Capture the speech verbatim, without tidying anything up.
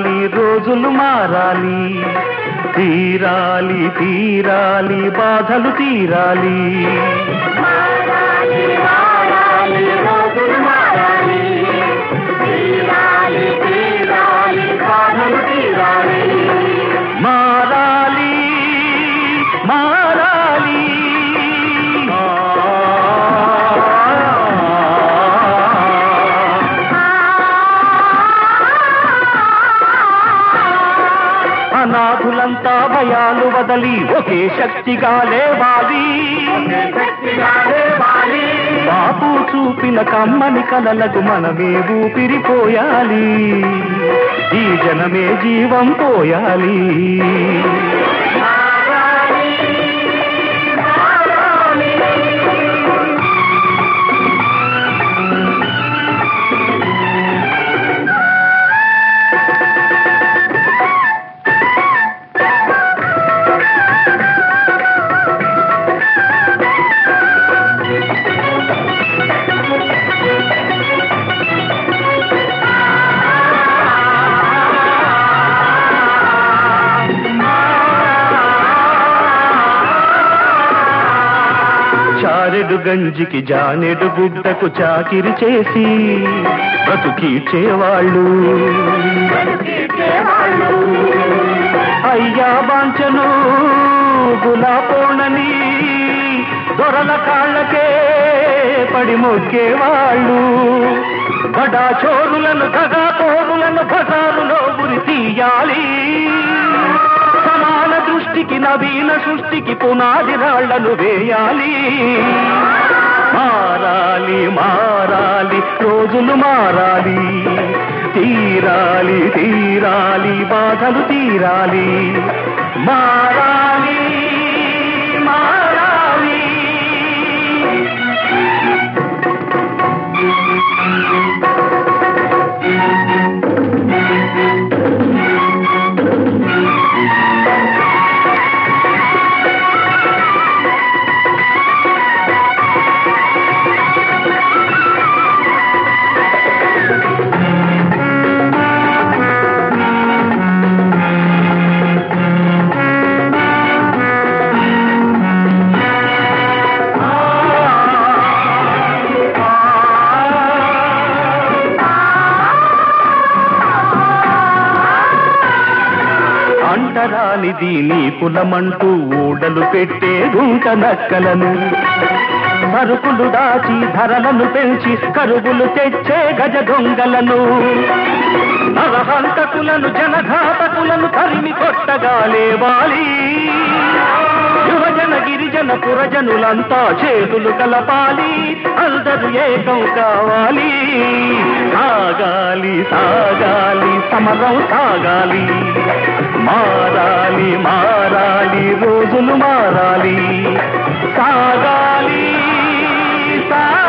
తీరాలి రోజులు మారాలి, తీరాలి తీరాలి బాధలు తీరాలి. మారాలి మారాలి అనాథులంతా భయాలు వదలి ఒకే శక్తిగా లేవాలి. బాపు చూపిన కమ్మని కలలకు మనమే ఊపిరిపోయాలి, ఈ జనమే జీవం పోయాలి. చారెడు గంజికి జానెడు గుడ్డకు చాకిరి చేసి బతుకీడ్చేవాళ్ళు, అయ్యా బాంచను గులాపోనని దొరల కాళ్ళకే పడి మొక్కేవాళ్ళు. బడా చోరులను దగా కోరులను బజారులో గురి తీయాలి, సమాన దృష్టికి నవీన సృష్టికి పునాది రాళ్లను వేయాలి. మారాలి మారాలి రోజులు మారాలి, తీరాలి తీరాలి బాధలు తీరాలి. మారాలి మారాలి అంటరానిది నీ కులమంటూ ఊడలు పెట్టే గుంట నక్కలను, సరుకులు దాచి ధరలను పెంచి కరువులు తెచ్చే గజ దొంగలను, నరహంతకులను జనఘాతకులను తరిమి కొట్టగా లేవాలి. యువజన గిరిజన పురజనులంతా చేతులు కలపాలి, అందరూ ఏకం కావాలి. సాగాలి సాగాలి సమరం సాగాలి, మారాలి మారాలి రోజులు మారాలి. సాగాలి సా